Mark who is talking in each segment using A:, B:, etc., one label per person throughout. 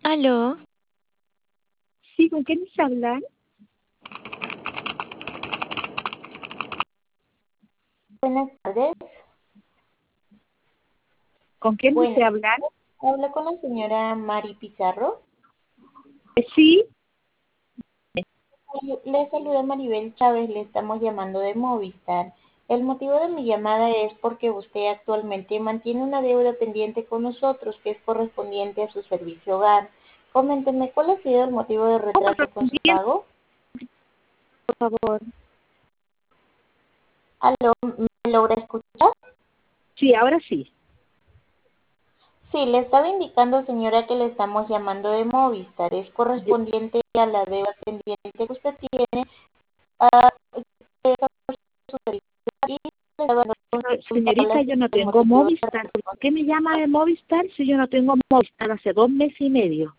A: Aló,
B: Sí, ¿con quién se hablan?
C: Buenas tardes.
B: ¿Con quién
C: Bueno,
B: desea hablar?
C: hablo con la señora Mari Pizarro.
B: Sí,
C: Le saluda Maribel Chávez, le estamos llamando de Movistar. El motivo de mi llamada es porque usted actualmente mantiene una deuda pendiente con nosotros que es correspondiente a su servicio hogar. Coménteme, ¿cuál ha sido el motivo de
B: ¿cómo
C: retraso con su
B: bien,
C: pago?
B: por favor?
C: ¿Aló? ¿Me logra escuchar?
B: Sí, ahora sí.
C: Sí, le estaba indicando, señora, que le estamos llamando de Movistar. Es
B: Yo-
C: correspondiente a la deuda pendiente que usted tiene a su servicio y le estaba dando consulta cuál
B: Señorita,
C: ha
B: yo
C: sido
B: no
C: el
B: tengo
C: motivo de
B: Movistar. ¿Por qué me llama de Movistar si yo no tengo Movistar hace 2 meses y medio?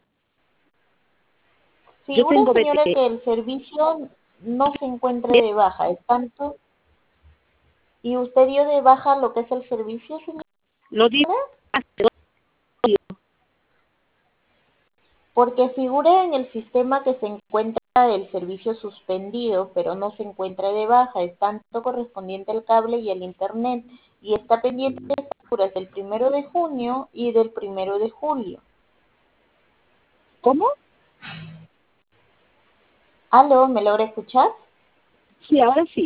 B: Yo
C: Figura,
B: tengo
C: señora,
B: BTE.
C: que el servicio no se encuentra de baja, es tanto, y usted dio de baja lo que es el servicio, señora,
B: Lo digo hace
C: porque figura en el sistema que se encuentra el servicio suspendido, pero no se encuentra de baja, es tanto correspondiente al cable y al internet, y está pendiente de facturas del 1 de junio y del 1 de julio.
B: ¿Cómo?
C: ¿Aló? ¿Me logra escuchar?
B: Sí, ahora sí.